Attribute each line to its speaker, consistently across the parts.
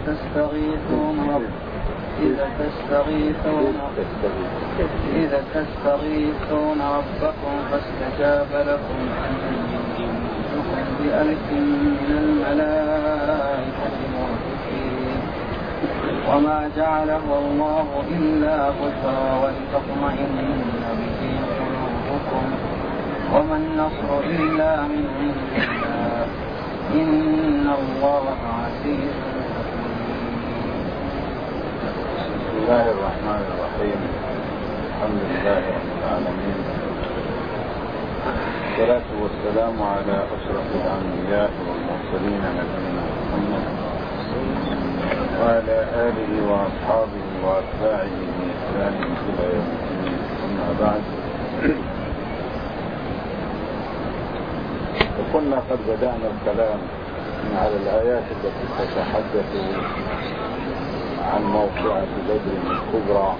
Speaker 1: تستغيثون ربكم فاستجاب لكم أني ممدكم بألف من الملائكة مردفين وما جعله الله إلا بشرى ولتطمئن به قلوبكم وما النصر إلا من عند الله إن الله عزيز حكيم.
Speaker 2: بسم الله الرحمن الرحيم. الحمد لله رب العالمين، والصلاة والسلام على أشرف الأنبياء والمرسلين نبينا محمد وعلى آله وأصحابه وأتباعه بإحسان إلى يوم الدين. أما بعد، وكنا قد بدأنا الكلام على الآيات التي تتحدث عن موقعة بدر الكبرى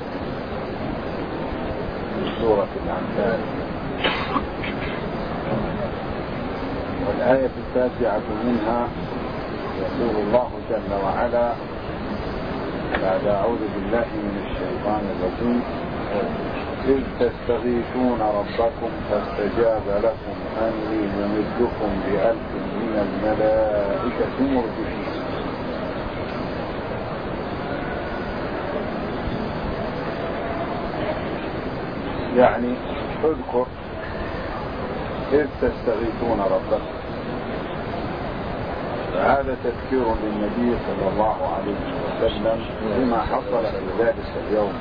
Speaker 2: في سورة الأنفال، والآية التاسعة منها يقول الله جل وعلا بعد أعوذ بالله من الشيطان الرجيم: إذ تستغيثون ربكم فاستجاب لكم أني ممدكم بألف من الملائكة مردفين. يعني اذكر إذ تستغيثون ربكم، فهذا تذكير للنبي صلى الله عليه وسلم بما حصل في ذلك اليوم.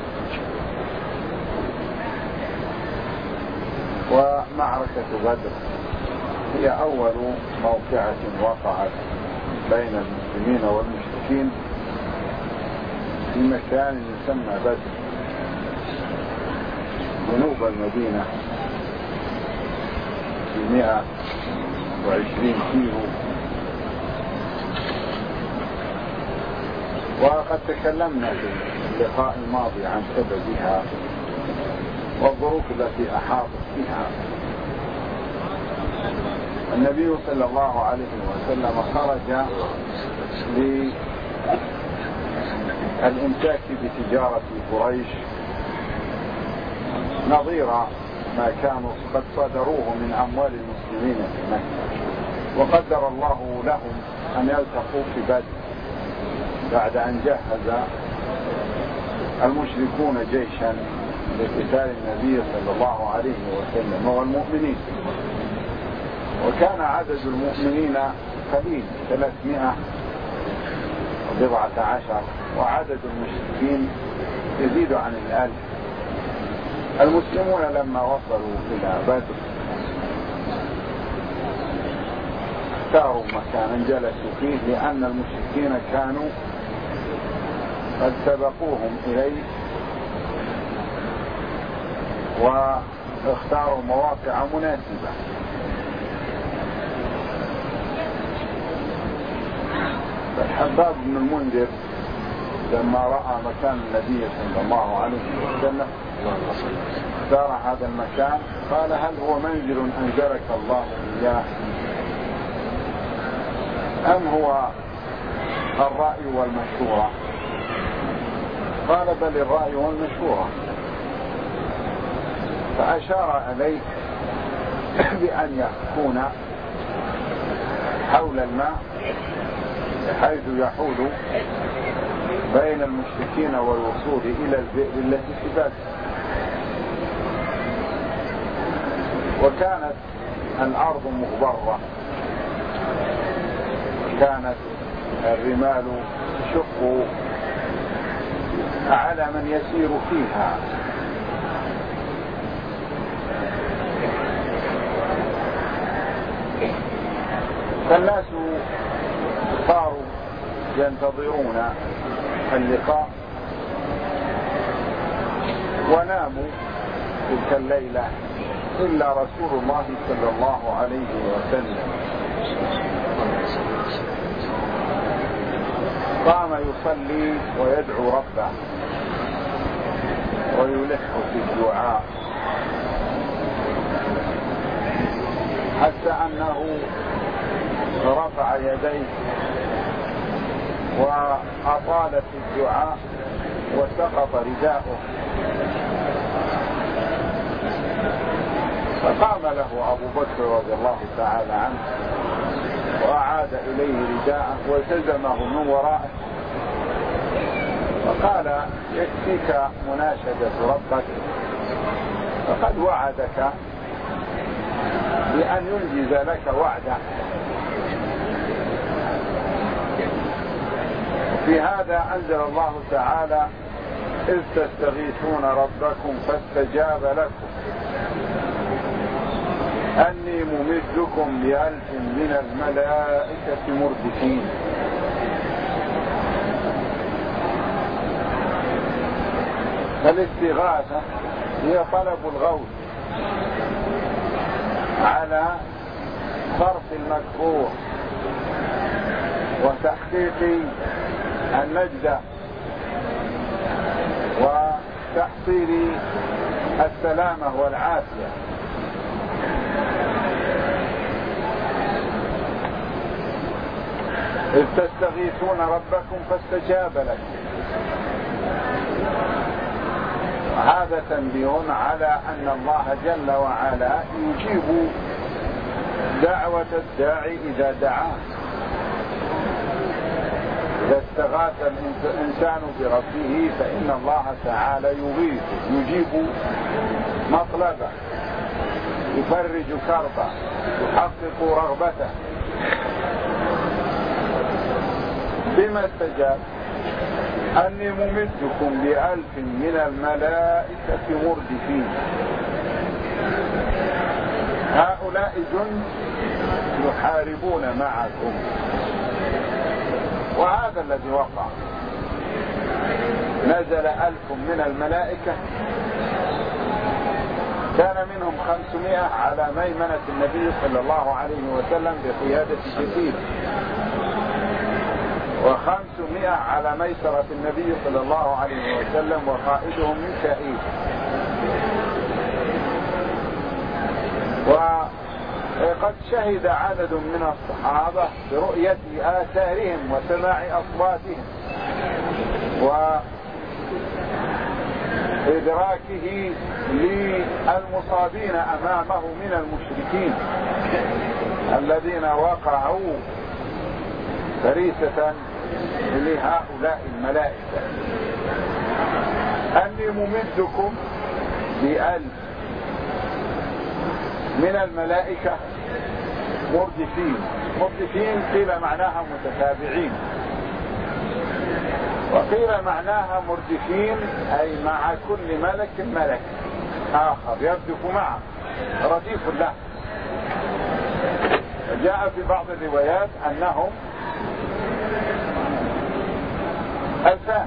Speaker 2: ومعركة بدر هي أول موقعة وقعت بين المسلمين والمشركين في مكان يسمى بدر جنوب المدينة ب 120 كيلو. وقد تكلمنا في اللقاء الماضي عن سببها والظروف التي أحاطت بها. النبي صلى الله عليه وسلم خرج للإمساك بتجارة قريش نظير ما كانوا قد صدروه من أموال المسلمين في مكة، وقدر الله لهم أن يلتقوا في بدر بعد أن جهز المشركون جيشا لقتال النبي صلى الله عليه وسلم والمؤمنين. وكان عدد المؤمنين قليل 317، وعدد المشركين يزيد عن 1000. المسلمون لما وصلوا إلى بدر اختاروا مكانا جلسوا فيه، لأن المشركين كانوا قد سبقوهم إليه، واختاروا مواقع مناسبة. فالحباب بن المنذر لما رأى مكان النبي صلى الله عليه وسلم اختار هذا المكان، قال: هل هو منزل أنزلك الله إياه أم هو الرأي والمشورة؟ قال: بل الرأي والمشورة. فأشار عليه بأن يكون حول الماء بحيث يحول بين المشركين والوصول إلى البئر التي في بدر. وكانت الأرض مغبرة، كانت الرمال تشق على من يسير فيها، فالناس صاروا ينتظرون اللقاء وناموا تلك الليلة إلا رسول الله صلى الله عليه وسلم. قام يصلي ويدعو ربه ويلح في الدعاء، حتى أنه رفع يديه وأطالت الدعاء وسقط رداؤه، فقام له أبو بكر رضي الله تعالى عنه وأعاد إليه رداءه والتزمه من ورائه، فقال يكفيك مناشدة ربك، فقد وعدك بأن ينجز لك وعده. في هذا أنزل الله تعالى إذ تستغيثون ربكم فاستجاب لكم أني ممدكم ب1000 من الملائكة مردفين. فالاستغاثة هي طلب الغوث على صرف المكروه وتحقيق النجدة وتحصيل السلامة والعافية. إذ تستغيثون ربكم فاستجاب لكم. هذا تنبيه على أن الله جل وعلا يجيب دعوة الداعي إذا دعاه. إذا استغاث الإنسان بربه فإن الله تعالى يغيث، يجيب مطلبه، يفرج كربه، يحقق رغبته. بما استجاب؟ أني ممدكم ب1000 من الملائكة مردفين. هؤلاء جند يحاربون معكم، وهذا الذي وقع. نزل 1000 من الملائكة، كان منهم 500 على ميمنة النبي صلى الله عليه وسلم بقيادة جبريل، و500 على ميسرة النبي صلى الله عليه وسلم وقائدهم ميكائيل. وقد شهد عدد من الصحابة برؤية آثارهم وسماع أصواتهم وإدراكه للمصابين أمامه من المشركين الذين وقعوا فريسة لهؤلاء الملائكة. أني ممدكم ب1000 من الملائكة مردفين. مردفين قيل معناها متتابعين، وقيل معناها مردفين أي مع كل ملك ملك آخر يردف معه، رديف له. جاء في بعض الروايات أنهم 2000،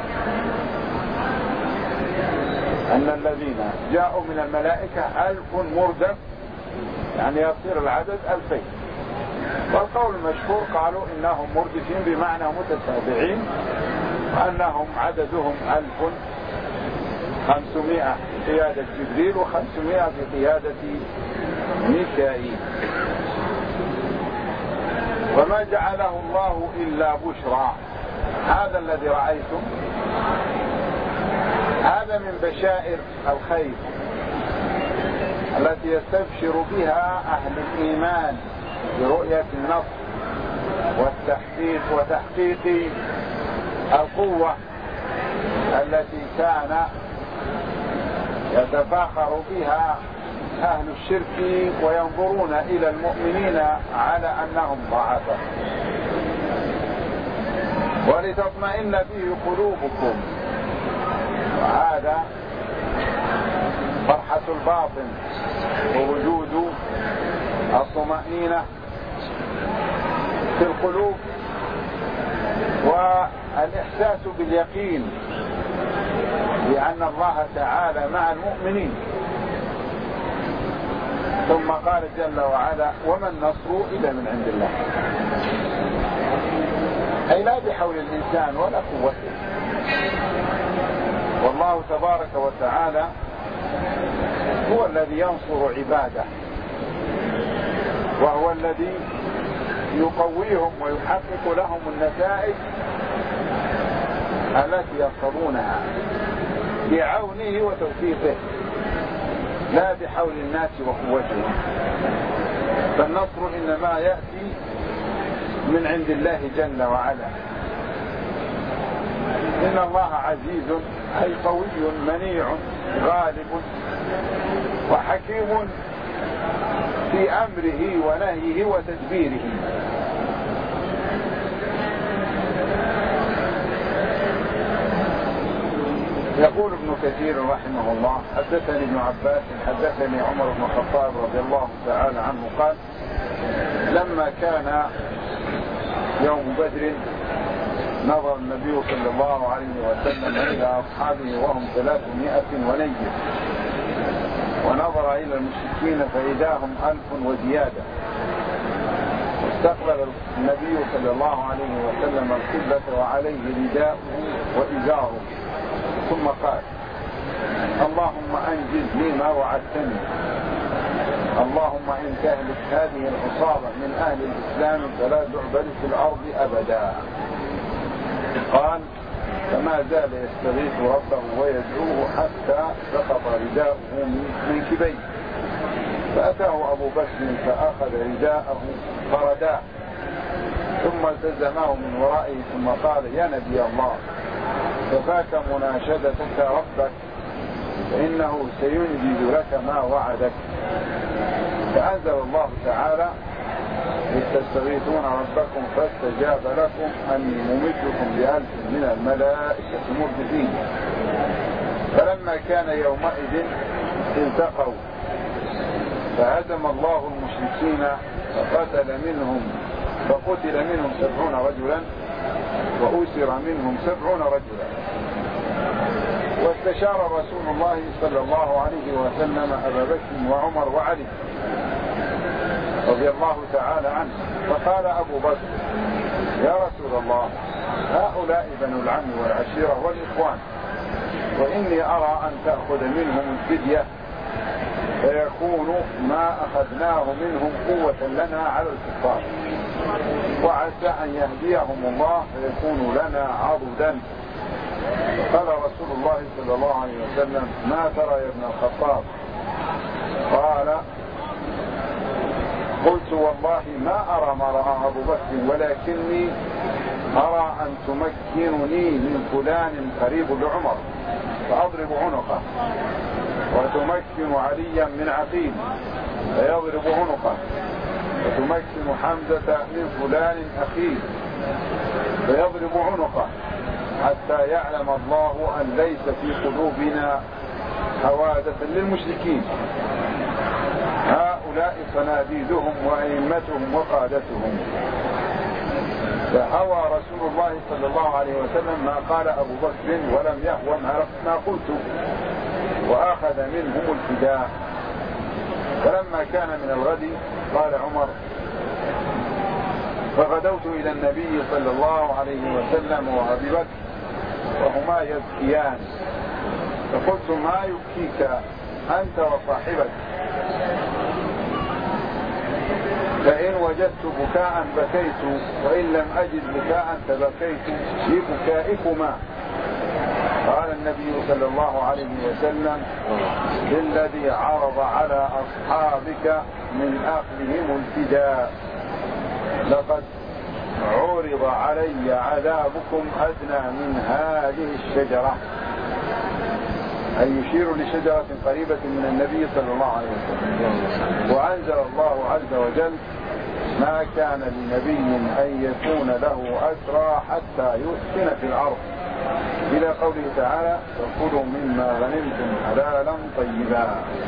Speaker 2: أن الذين جاءوا من الملائكة 1000 مردف، يعني يصير العدد 2000. والقول المشهور قالوا إنهم مردفين بمعنى متتابعين، وأنهم عددهم 1500 بقيادة جبريل و500 بقيادة ميكائيل. وما جعله الله إلا بشرى. هذا الذي رأيتم هذا من بشائر الخير التي يستبشر بها أهل الإيمان برؤية النصر وتحقيق القوة التي كان يتفاخر بها أهل الشرك وينظرون إلى المؤمنين على أنهم ضعفاء. ولتطمئن به قلوبكم، وهذا فرحة الباطن ووجود الطمأنينة في القلوب والإحساس باليقين بأن الله تعالى مع المؤمنين. ثم قال جل وعلا: وما النصر إلا من عند الله. أي لا بحول الإنسان ولا قوته، والله تبارك وتعالى هو الذي ينصر عباده، وهو الذي يقويهم ويحقق لهم النتائج التي يرتضونها بعونه وتوفيقه، لا بحول الناس وقوتهم. فالنصر إنما يأتي من عند الله جل وعلا. إن الله عزيز أي قوي منيع غالب وحكيم في أمره ونهيه وتدبيره. يقول ابن كثير رحمه الله: حدثني ابن عباس حدثني عمر بن الخطاب رضي الله تعالى عنه قال: لما كان يوم بدر نظر النبي صلى الله عليه وسلم إلى أصحابه وهم 300 ونيف، ونظر إلى المشركين فإذا هم 1000 وزيادة. واستقبل النبي صلى الله عليه وسلم القبلة وعليه رداءه وإزاره، ثم قال: اللهم أنجز لي ما وعدتني، اللهم إن تهلك هذه العصابة من أهل الإسلام فلا تعبد في الأرض أبدا. قال: فما زال يستغيث ربه ويدعوه حتى سقط رداءه من كبيه، فأتاه أبو بكر فأخذ رداءه فرداه، ثم التزمه من ورائه، ثم قال: يا نبي الله، كفاك مناشدتك ربك فإنه سينجز لك ما وعدك. فأنزل الله تعالى: إذ تستغيثون ربكم فاستجاب لكم أني ممدكم ب1000 من الملائكة مردفين. فلما كان يومئذ التقوا فهزم الله المشركين فقتل منهم 70 رجلا وأسر منهم 70 رجلا. واستشار رسول الله صلى الله عليه وسلم أبا بكر وعمر وعلي رضي الله تعالى عنه، فقال أبو بكر: يا رسول الله، هؤلاء بنو العم والعشيرة والإخوان، وإني أرى أن تأخذ منهم الفدية فيكون ما أخذناه منهم قوة لنا على الكفار، وعسى أن يهديهم الله فيكون لنا عضدا. فقال رسول الله صلى الله عليه وسلم: ما ترى يا ابن الخطاب؟ قال: قلت: والله ما أرى ما رأى أبو بكر، ولكني أرى أن تمكنني من فلان قريب لعمر فأضرب عنقه، وتمكن عليا من عقيل فيضرب عنقه، وتمكن حمزة من فلان أخيه فيضرب عنقه، حتى يعلم الله أن ليس في قلوبنا حوادث للمشركين. هؤلاء صناديدهم وأئمتهم وقادتهم. فهوى رسول الله صلى الله عليه وسلم ما قال أبو بكر ولم يهوى ما قلت، وأخذ منهم الفداء. فلما كان من الغد قال عمر: فغدوت إلى النبي صلى الله عليه وسلم وأبي بكر وهما يبكيان، فقلت: ما يبكيك أنت وصاحبك؟ فإن وجدت بكاء بكيت، وإن لم أجد بكاء تبكيت ببكائكما. قال النبي صلى الله عليه وسلم: بالذي عرض على أصحابك من أخذهم الفداء، لقد عرض علي عذابكم أدنى من هذه الشجرة، أي يشير لشجرة قريبة من النبي صلى الله عليه وسلم. وأنزل الله عز وجل: ما كان لنبي أن يكون له أسرى حتى يسكن في الأرض، إلى قوله تعالى: فكلوا مما غنمتم حلالا طيبا.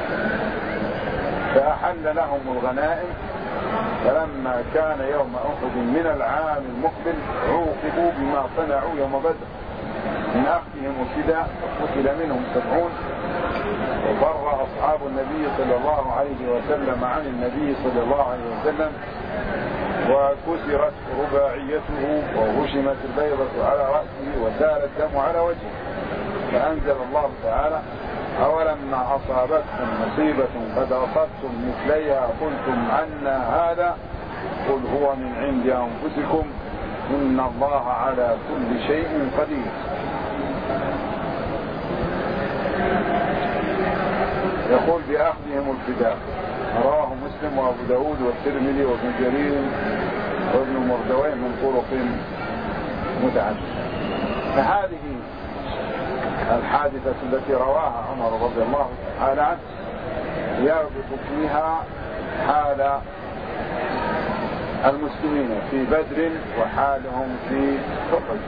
Speaker 2: فأحل لهم الغنائم. فلما كان يوم أحد من العام المقبل عوقبوا بما صنعوا يوم بدر من أخذهم الفداء، فقتل منهم 70. وفر أصحاب النبي صلى الله عليه وسلم عن النبي صلى الله عليه وسلم، وكسرت رباعيته وهشمت البيضة على رأسه وسال الدم على وجهه. فأنزل الله تعالى: أولما أصابتكم مصيبة قد أصبتم مثليها قلتم عنا هذا، قل هو من عند أنفسكم إن الله على كل شيء قدير. يقول بأخذهم الفداء. رواه مسلم وأبو داود والترمذي وابن جرير وابن مردويه من طرق متعددة. فهذه الحادثة التي رواها عمر رضي الله تعالى عنه يربط فيها حال المسلمين في بدر وحالهم في أحد،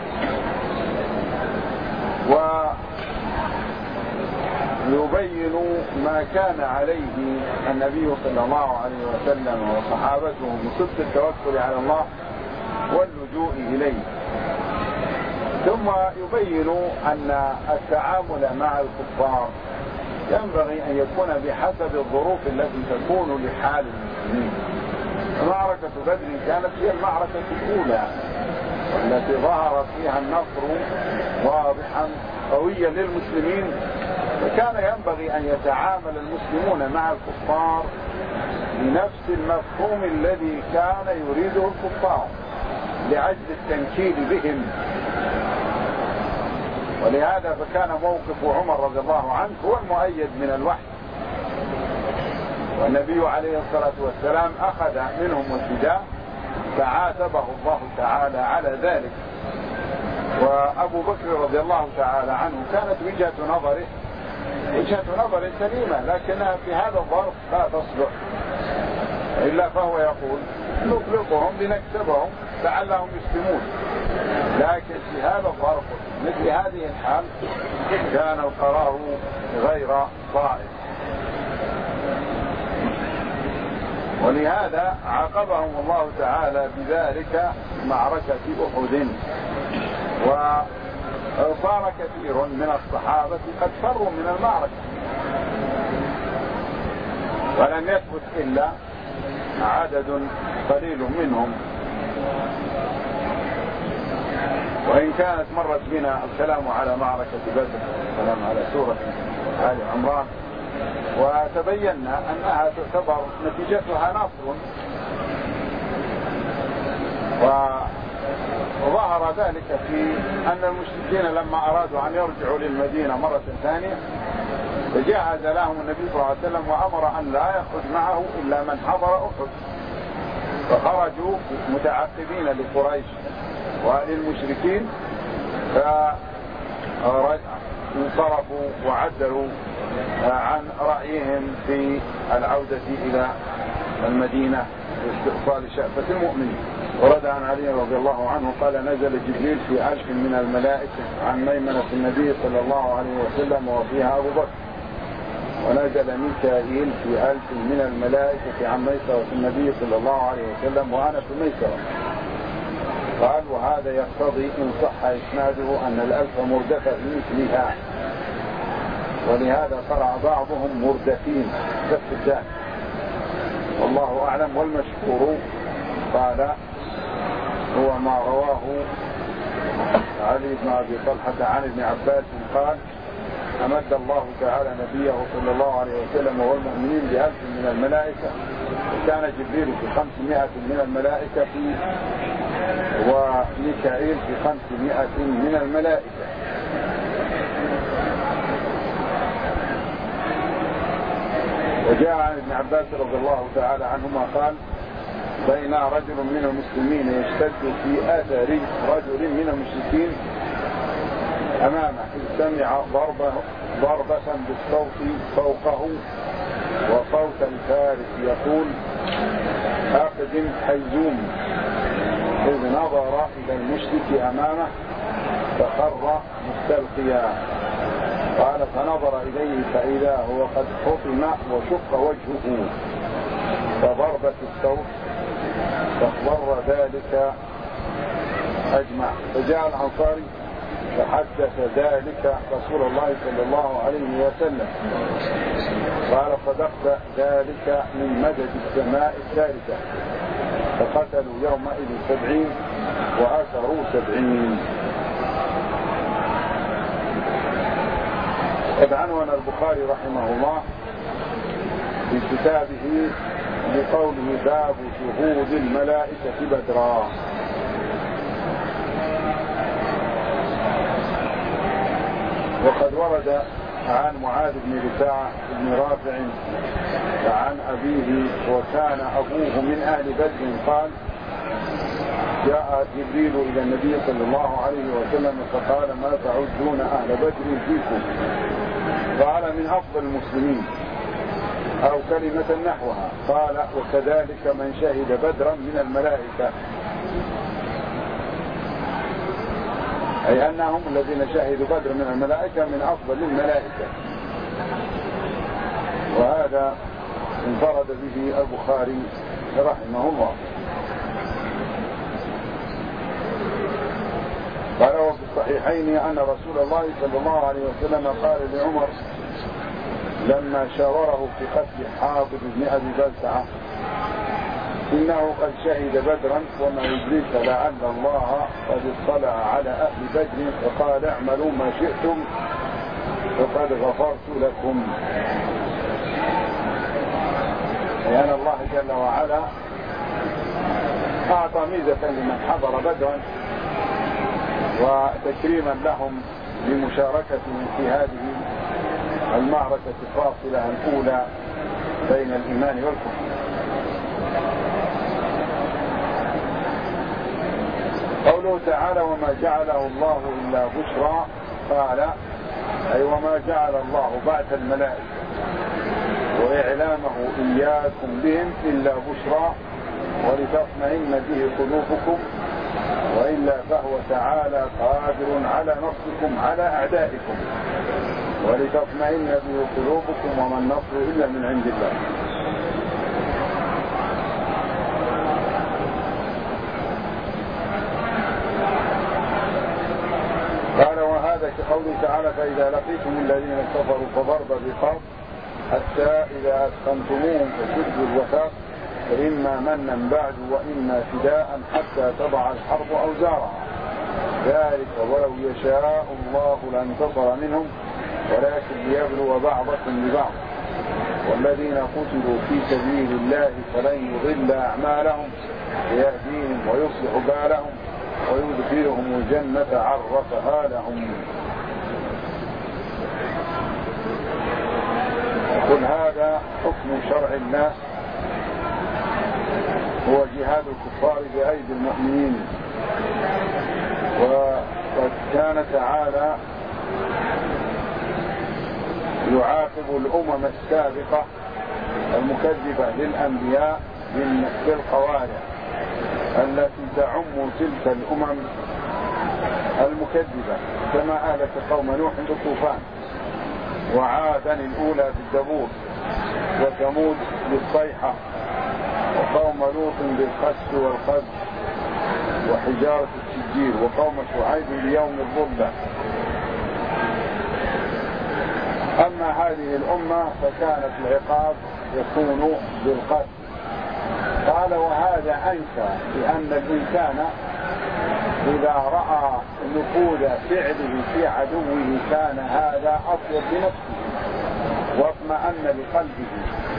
Speaker 2: ويبين ما كان عليه النبي صلى الله عليه وسلم وصحابته من صدق التوكل على الله واللجوء إليه. ثم يبين أن التعامل مع الكفار ينبغي أن يكون بحسب الظروف التي تكون لحال المسلمين. معركة بدر كانت هي المعركة الأولى التي ظهر فيها النصر واضحا قويا للمسلمين، فكان ينبغي أن يتعامل المسلمون مع الكفار بنفس المفهوم الذي كان يريده الكفار لعجز التنكيل بهم. ولهذا فكان موقف عمر رضي الله عنه هو المؤيد من الوحي، والنبي عليه الصلاة والسلام أخذ منهم الفداء فعاتبه الله تعالى على ذلك. وأبو بكر رضي الله تعالى عنه كانت وجهة نظر سليمة، لكنها في هذا الظرف لا تصلح، إلا فهو يقول نطلقهم لنكسبهم لعلهم يسلمون. لكن في هذا الظرف مثل هذه الحال كان القرار غير صائب، ولهذا عاقبهم الله تعالى بذلك معركة أحد. وصار كثير من الصحابة قد فروا من المعركة، ولم يثبت إلا عدد قليل منهم. وإن كانت مرت بنا الكلام على معركة بدر والكلام على سورة آل عمران، وتبينا أنها تعتبر نتيجتها نصر، وظهر ذلك في أن المشركين لما أرادوا أن يرجعوا للمدينة مرة ثانية فجهز لهم النبي صلى الله عليه وسلم وأمر أن لا يخرج معه إلا من حضر أحد، فخرجوا متعقبين لقريش وللمشركين فانصرفوا وعدلوا عن رأيهم في العودة إلى المدينة لاستئصال شأفة المؤمنين. ورد عن علي رضي الله عنه قال نزل جبريل في 1000 من الملائكة عن ميمنة النبي صلى الله عليه وسلم وفيها أبو بكر، ونزل ميكائيل في 1000 من الملائكة عن ميسرة النبي صلى الله عليه وسلم وأنا في ميسرة. قال وهذا يقتضي إن صح إسناده أن 1000 مردفة مثلها، ولهذا قرأ بعضهم مردفين بالسجان والله أعلم. والمشهور قال هو ما رواه علي بن أبي طلحة عن ابن عباس قال أمد الله تعالى نبيه صلى الله عليه وسلم والمؤمنين ب1000 من الملائكة، وكان جبريل في 500 من الملائكة وميكائيل في 500 من الملائكة. وجاء عن ابن عباس رضي الله تعالى عنهما قال بين رجل من المسلمين يشتد في آثار رجل من المشركين أمامه إذ سمع ضربة بالصوت فوقه وصوت الفارس يقول أقدم حيزوم، إذ نظر إلى المشرك أمامه فخر مستلقيا. قال فنظر إليه فإذا هو قد حطم وشق وجهه، فضربت الصوت فاخضر ذلك أجمع. فجاء الأنصاري فحدث ذلك رسول الله صلى الله عليه وسلم، قال صدقت ذلك من مدد السماء الثالثة، فقتلوا يومئذ 70 وأسروا 70. قد عنون البخاري رحمه الله في كتابه بقوله باب شهود الملائكة بدرا. وقد ورد عن معاذ بن رفاعة بن رافع عن أبيه وكان أبوه من أهل بدر قال جاء جبريل إلى النبي صلى الله عليه وسلم فقال ما تعدون أهل بدر فيكم؟ قال من أفضل المسلمين أو كلمة نحوها. قال وكذلك من شهد بدرا من الملائكة، أي أنهم الذين شهدوا بدر من الملائكة من أفضل الملائكة. وهذا انفرد به البخاري رحمه الله. قال وفي الصحيحين أن رسول الله صلى الله عليه وسلم قال لعمر لما شاوره في قتل حاطب بن أبي بلتعة إنه قد شهد بدرا وما يدريك لعل الله قد اطلع على أهل بدر فقال اعملوا ما شئتم فقد غفرت لكم. لأن الله جل وعلا أعطى ميزة لمن حضر بدرا وتكريما لهم بمشاركتهم في هذه المعركة الفاصلة الأولى بين الإيمان والكفر. قوله تعالى وما جعله الله إلا بشرى، قال أي وما جعل الله بعث الملائكة وإعلامه إياكم بهم إلا بشرى ولتطمئن به قلوبكم وإلا فهو تعالى قادر على نصركم على أعدائكم ولتطمئن به قلوبكم وما النصر إلا من عند الله. قال وهذا كقوله تعالى فإذا لقيتم الذين كفروا فضرب الرقاب حتى إذا أثخنتموهم فشدوا الوثاق فإما منا بعد وإما فداء حتى تضع الحرب أوزارها ذلك ولو يشاء الله لانتصر منهم ولكن ليبلو بعضكم ببعض والذين قتلوا في سبيل الله فلن يضل أعمالهم ويهديهم ويصلح بالهم ويدخلهم الجنة عرفها لهم. قل هذا حكم شرع الله هو جهاد الكفار بأيدي المؤمنين. وقد كان تعالى يعاقب الأمم السابقة المكذبة للأنبياء بالقوارع التي تعم تلك الأمم المكذبة كما أهلك قوم نوح بالطوفان وعادا الأولى بالدبور وثمود بالصيحة وقوم لوط بالخس والخز وحجارة السجير وقوم شعيب بيوم الظلة. أما هذه الأمة فكانت العقاب يكون بالقتل. قال وهذا أنسى لأن الإنسان إذا رأى نفوذ فعله في عدوه كان هذا أطيب لنفسه واطمأن لقلبه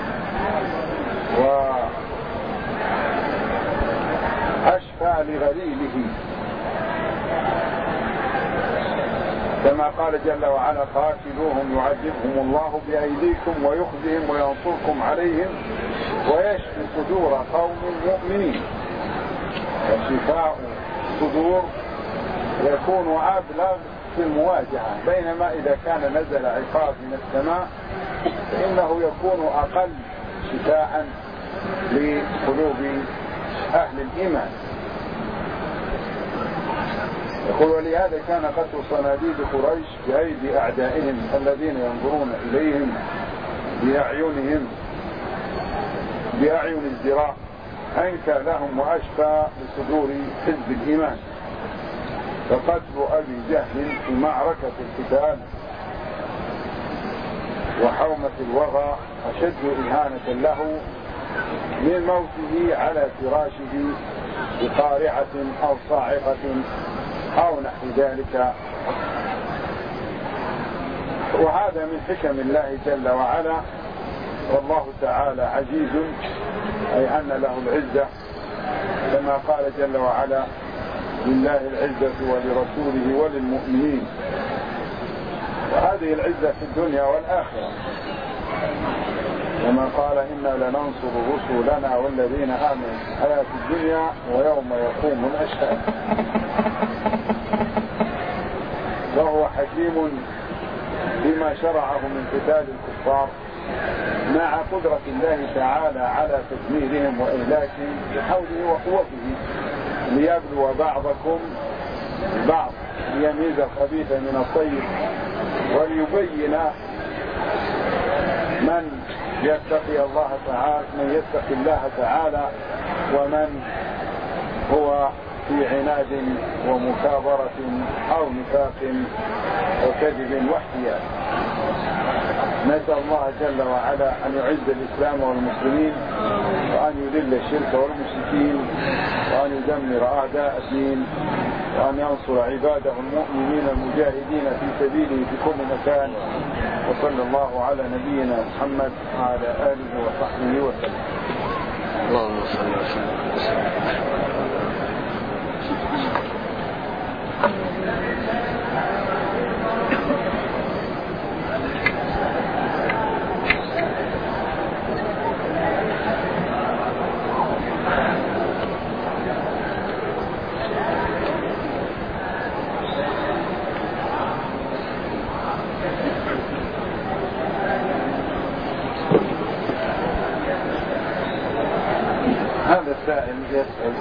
Speaker 2: وأشفى لغليله كما قال جل وعلا قاتلوهم يعذبهم الله بأيديكم ويخزهم وينصركم عليهم ويشفي صدور قوم مؤمنين. وشفاء صدور يكون أبلغ في المواجهة بينما إذا كان نزل عقاب من السماء فإنه يكون أقل شفاء لقلوب أهل الإيمان. يقول ولهذا كان قتل صناديد قريش بأيدي أعدائهم الذين ينظرون إليهم بأعين الزراء أنكى لهم وأشفى لصدور حزب الإيمان. فقتل أبي جهل في معركة القتال وحومة الوغى أشد إهانة له من موته على فراشه بقارعة أو صاعقة أو نحو ذلك. وهذا من حكم الله جل وعلا والله تعالى عزيز، أي أن له العزة، كما قال جل وعلا: لله العزة ولرسوله وللمؤمنين. وهذه العزة في الدنيا والآخرة، كما قال: إنا لننصر رسلنا والذين آمنوا في الحياة الدنيا ويوم يقوم الأشهاد. وهو حكيم بما شرعه من قتال الكفار، مع قدرة الله تعالى على تدميرهم وإهلاكهم بحوله وقوته، ليبلو بعضكم بعض، ليميز الخبيث من الطيب، وليبين من يتقي الله تعالى ومن هو في عناد ومكابرة أو نفاق وكذب واحتيال. نسأل الله جل وعلا أن يعز الإسلام والمسلمين، وأن يذل الشرك والمشركين، وأن يدمر أعداء الدين، وأن ينصر عباده المؤمنين المجاهدين في سبيله في كل مكان. وصلى الله على نبينا محمد وعلى آله وصحبه وسلم.
Speaker 3: اللهم صل وسلم.
Speaker 2: هذا السائل يسأل: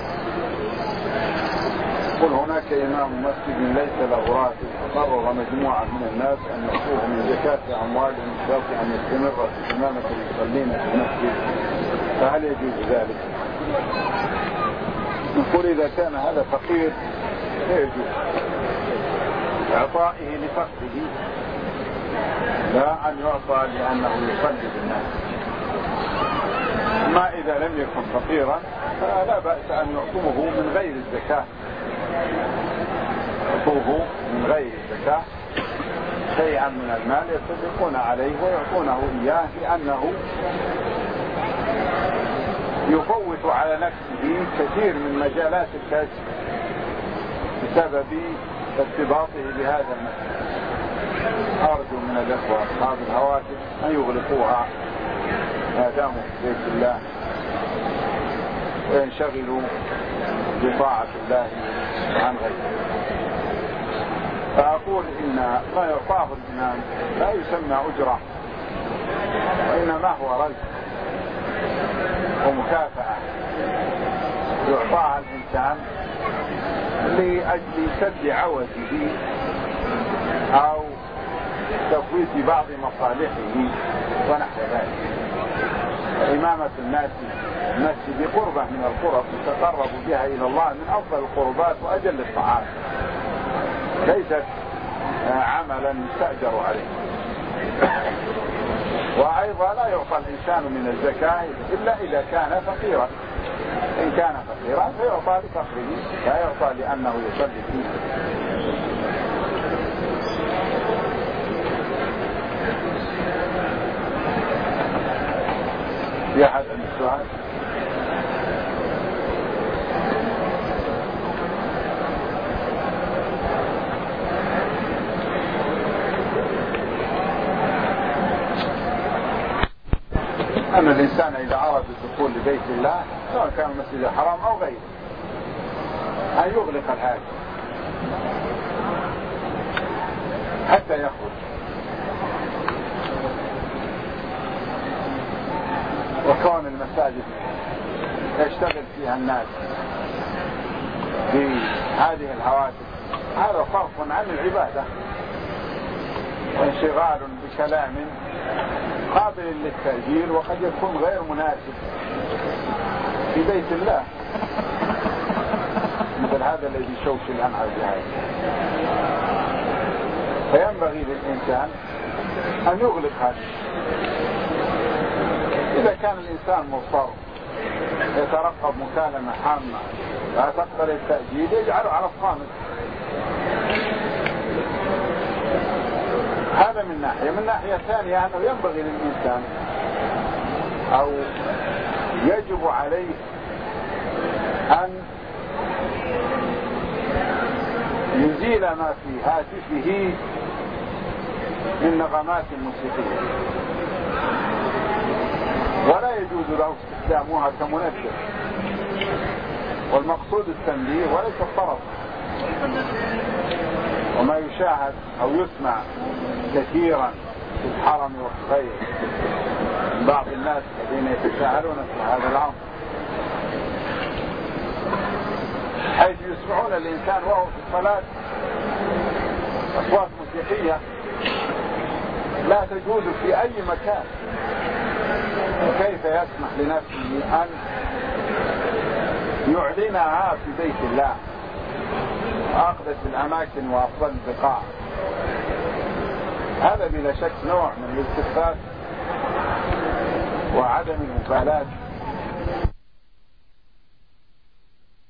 Speaker 2: قل هناك إمام مسجد ليس له راتب، فقرر مجموعة من الناس أن يعطوه من زكاة أموالهم بشرط أن يستمر في إمامة المصلين في المسجد، فهل يجوز ذلك؟ نقول إذا كان هذا فقير لا يجوز إعطائه لفقره، لا أن يعطى لأنه يصلي بالناس. ما إذا لم يكن فقيرا فلا بأس أن يعطوه من غير الزكاة، يعطوه من غير الزكاة شيئا من المال يصدقون عليه ويعطونه إياه، لأنه يفوت على نفسه كثير من مجالات الكسب بسبب ارتباطه بهذا المسجد. أرجو من الإخوة أصحاب الهواتف أن يغلقوها ما داموا في بيت الله، وينشغلوا بطاعة الله عن غيره. فأقول إن ما يعطاه الإمام لا يسمى أجرة، وإنما هو رزق ومكافأة يعطاها الإنسان لأجل سد عوزه أو تفويت بعض مصالحه ونحو ذلك. إمامة الناس المسجد قربة من القرب يتقرب بها إلى الله، من أفضل القربات وأجل الطاعات، ليست عملا يستأجر عليه. وأيضا لا يعطى الإنسان من الزكاة إلا إذا كان فقيرا، إن كان فقيرا فيعطى لفقره، لا يعطى لأنه يصلي فيه. في أحد عنده سؤال؟ أن الإنسان إذا أراد الدخول لبيت الله سواء كان المسجد الحرام أو غيره أن يغلق الحاجة حتى يخرج. وكون المساجد يشتغل فيها الناس بهذه الهواتف هذا صرف عن العبادة وانشغال بكلام قابل للتأجيل وقد يكون غير مناسب في بيت الله، مثل هذا الذي يشوش الأنعى بهذا. فينبغي للإنسان أن يغلق هذا. إذا كان الإنسان مضطر يترقب مكالمة حامة لا تقبل التأجيل يجعله على الصامت. هذا من ناحية. من ناحية ثانية أنه ينبغي للإنسان أو يجب عليه أن يزيل ما في هاتفه من نغمات موسيقية، ولا يجوز له استخدامها كمنبه، والمقصود التنبيه وليس الطرب. وما يشاهد أو يسمع كثيرا في الحرم والخير بعض الناس الذين يتساءلون في هذا الأمر، حيث يسمعون الإنسان وهو في الصلاة أصوات موسيقية لا تجوز في أي مكان، وكيف يسمح لنفسه أن يعلنها في بيت الله أقدس الأماكن وأفضل البقاع؟ هذا بلا شك نوع من الاستخفاف وعدم المبالاة